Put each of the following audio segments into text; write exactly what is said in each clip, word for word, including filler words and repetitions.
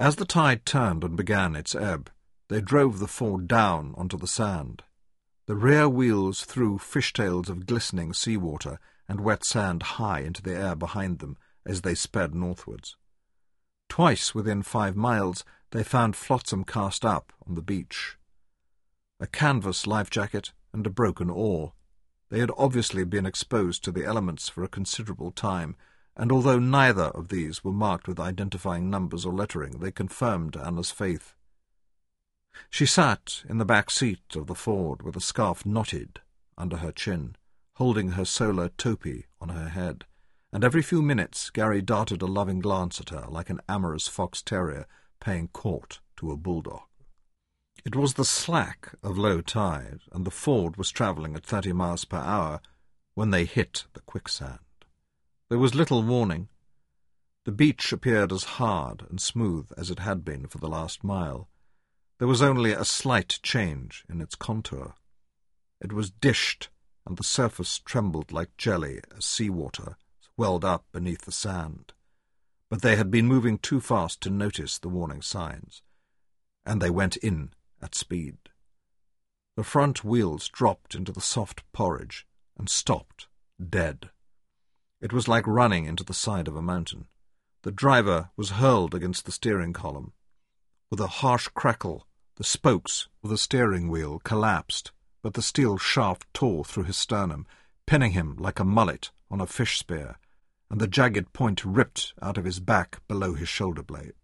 As the tide turned and began its ebb, they drove the ford down onto the sand. The rear wheels threw fishtails of glistening sea-water and wet sand high into the air behind them as they sped northwards. Twice within five miles they found flotsam cast up on the beach. A canvas life-jacket and a broken oar. They had obviously been exposed to the elements for a considerable time, and although neither of these were marked with identifying numbers or lettering, they confirmed Anna's faith. She sat in the back seat of the Ford with a scarf knotted under her chin, holding her solar topi on her head, and every few minutes Gary darted a loving glance at her like an amorous fox terrier paying court to a bulldog. It was the slack of low tide, and the Ford was travelling at thirty miles per hour when they hit the quicksand. There was little warning. The beach appeared as hard and smooth as it had been for the last mile. There was only a slight change in its contour. It was dished, and the surface trembled like jelly as sea-water welled up beneath the sand. But they had been moving too fast to notice the warning signs, and they went in at speed. The front wheels dropped into the soft porridge and stopped, dead. It was like running into the side of a mountain. The driver was hurled against the steering column. With a harsh crackle, the spokes of the steering wheel collapsed, but the steel shaft tore through his sternum, pinning him like a mullet on a fish spear, and the jagged point ripped out of his back below his shoulder blade.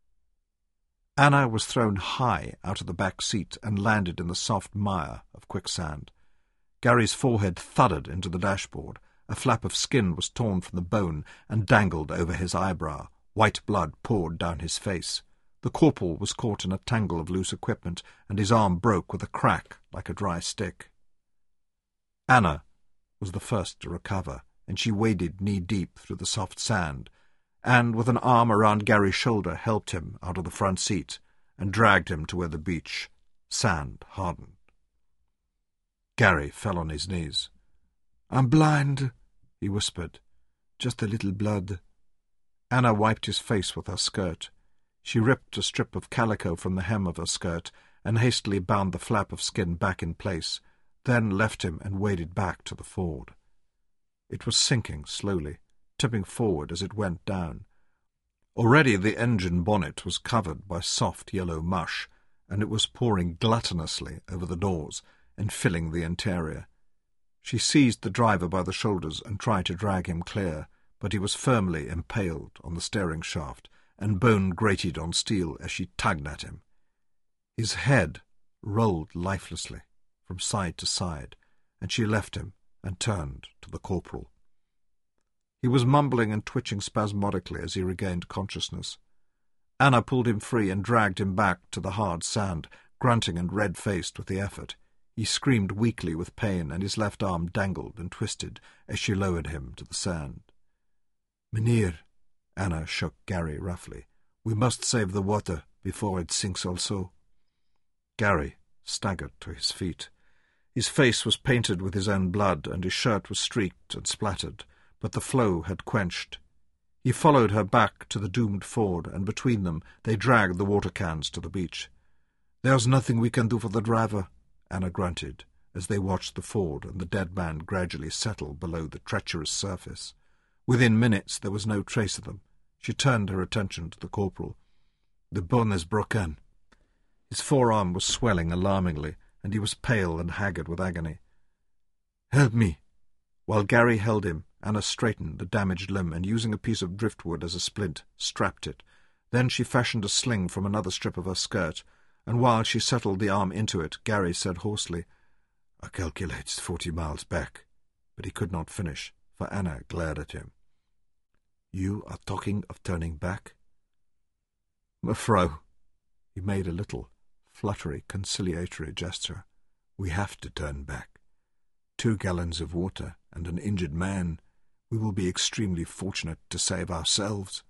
Anna was thrown high out of the back seat and landed in the soft mire of quicksand. Gary's forehead thudded into the dashboard. A flap of skin was torn from the bone and dangled over his eyebrow. White blood poured down his face. The corporal was caught in a tangle of loose equipment, and his arm broke with a crack like a dry stick. Anna was the first to recover, and she waded knee-deep through the soft sand, and with an arm around Gary's shoulder helped him out of the front seat and dragged him to where the beach sand hardened. Gary fell on his knees. "I'm blind," he whispered. "Just a little blood." Anna wiped his face with her skirt. She ripped a strip of calico from the hem of her skirt and hastily bound the flap of skin back in place, then left him and waded back to the Ford. It was sinking slowly, tipping forward as it went down. Already the engine bonnet was covered by soft yellow mush, and it was pouring gluttonously over the doors and filling the interior. She seized the driver by the shoulders and tried to drag him clear, but he was firmly impaled on the steering shaft, and bone grated on steel as she tugged at him. His head rolled lifelessly from side to side, and she left him and turned to the corporal. He was mumbling and twitching spasmodically as he regained consciousness. Anna pulled him free and dragged him back to the hard sand, grunting and red-faced with the effort. He screamed weakly with pain, and his left arm dangled and twisted as she lowered him to the sand. "Mynheer," Anna shook Gary roughly, "we must save the water before it sinks also." Gary staggered to his feet. His face was painted with his own blood, and his shirt was streaked and splattered, but the flow had quenched. He followed her back to the doomed Ford, and between them they dragged the water cans to the beach. "There's nothing we can do for the driver," Anna grunted, as they watched the Ford and the dead man gradually settle below the treacherous surface. Within minutes there was no trace of them. She turned her attention to the corporal. "The bone is broken." His forearm was swelling alarmingly, and he was pale and haggard with agony. "Help me." While Gary held him, Anna straightened the damaged limb and, using a piece of driftwood as a splint, strapped it. Then she fashioned a sling from another strip of her skirt, and while she settled the arm into it, Gary said hoarsely, "I calculate it's forty miles back." But he could not finish, for Anna glared at him. "You are talking of turning back?" "Mevrouw," he made a little, fluttery, conciliatory gesture. "We have to turn back. Two gallons of water and an injured man. We will be extremely fortunate to save ourselves."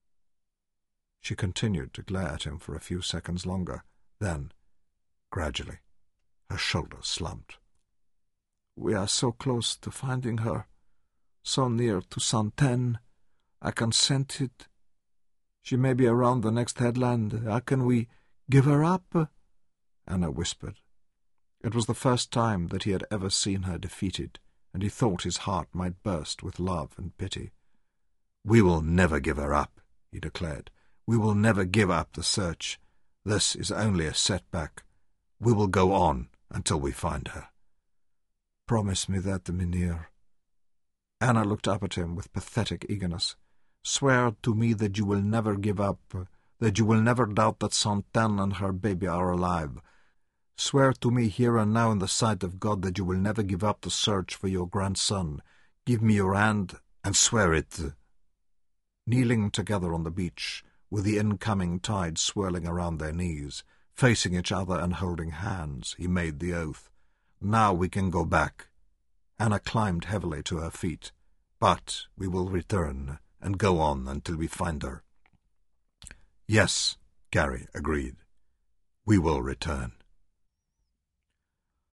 She continued to glare at him for a few seconds longer. Then, gradually, her shoulders slumped. "We are so close to finding her, so near to Santen. I consented." She may be around the next headland. How can we give her up? Anna whispered. It was the first time that he had ever seen her defeated, and he thought his heart might burst with love and pity. "We will never give her up," he declared. "We will never give up the search. This is only a setback. We will go on until we find her." "Promise me that, Mynheer." Anna looked up at him with pathetic eagerness. "Swear to me that you will never give up, that you will never doubt that Santin and her baby are alive. Swear to me here and now in the sight of God that you will never give up the search for your grandson. Give me your hand and swear it." Kneeling together on the beach, with the incoming tide swirling around their knees, facing each other and holding hands, he made the oath. "Now we can go back." Anna climbed heavily to her feet. "But we will return and go on until we find her." "Yes," Gary agreed. "We will return."